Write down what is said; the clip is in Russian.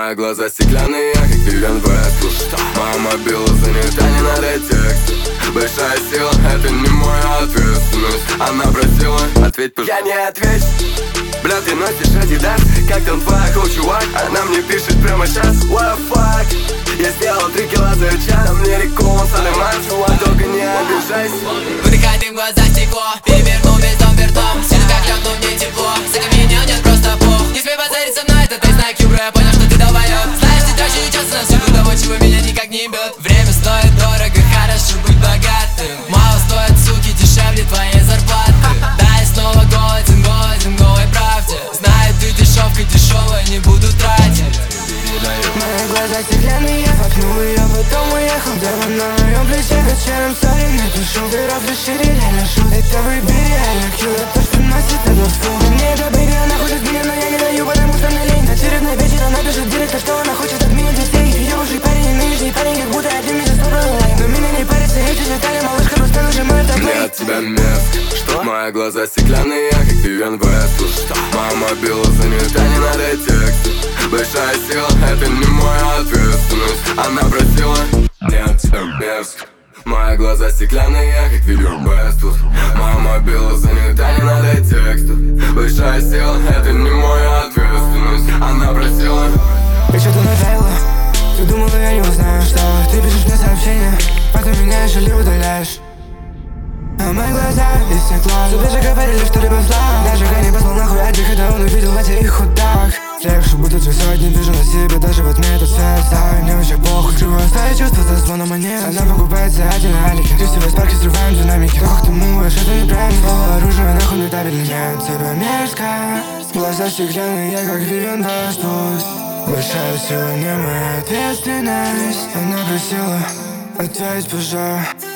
Мои глаза стеклянные, как Вивиан Вествуд. Моя мобила занята, не надо текст. Большая сила, это не моя ответственность. Она просила, ответь, пожалуйста. Я не отвечу. Бля, ты носишь Адидас, как там твоя коу, чувак? Она мне пишет прямо сейчас, what the fuck? Я сделал 3 кило за час, а мне реком, салиман, чувак, только не обижайся. Выдыхай дым, глаза стекло, перевернул весь дом вертом. Сильно как лед, но мне тепло, за меня нет просто плох. Не смей позарить со мной, это ты знак Юбра, я понял, что ты долбоёб. Знаешь, ты трачу сейчас на всего того, чего меня никак не ебет. Время стоит дорого, хорошо быть богатым. Мало стоят суки, дешевле твоей зарплаты. Да, я снова голоден, голой правде. Знаю, ты дешевка дешевая, не буду тратить. Мои глаза стеклянные, я воткнул ее, потом уехал. Дева на моем плече, вечером сори напишу. Ты расшири, реально шут. Это выбери, реально кьют. То, что носит этот фу. Мне это бэби, она хочет меня, но я не даю, потому что мне лень. Очередной вечер, она пишет директор, что она хочет от меня детей. Я уже парень, и нынешний парень, как будто один месяц собрал лайк. Но меня не парится, эти детали, малышка просто нажимает на плей. Мне от тебя мест. Что? Мои глаза стеклянные, как Вивиан Вествуд. Моя мобила занята, не надо текст. Большая сила, это не моя ответственность. Она просила, мне от тебя мерзко. Мои глаза стеклянные, как Вивиан Вествуд. Моя мобила занята, не надо текст. Большая сила, это не моя ответственность. Она просила. И что ты направила? Ты думала, я не узнаю, что ты пишешь мне сообщения, потом меняешь или удаляешь. А мои глаза из стекла. Тебе же говорили, что любят зла. Даже Гани послал нахуй от них, когда он увидел в этих худах. Слепши будут висать, не вижу на себе, даже вот мне этот свет. Знаю, мне вообще похуй. Скрываю свои чувства за звоном монет. Она покупается один на алике. Красивые спарки, срываем динамики. Ох ты муешь, это неправильно. Слово оружие, нахуй мне табельно. Нет, тебе мерзко. Глаза стеклянные, как Вивиан Вествуд. Большая сила, не моя ответственность. Она просила, ответь, пожалуйста.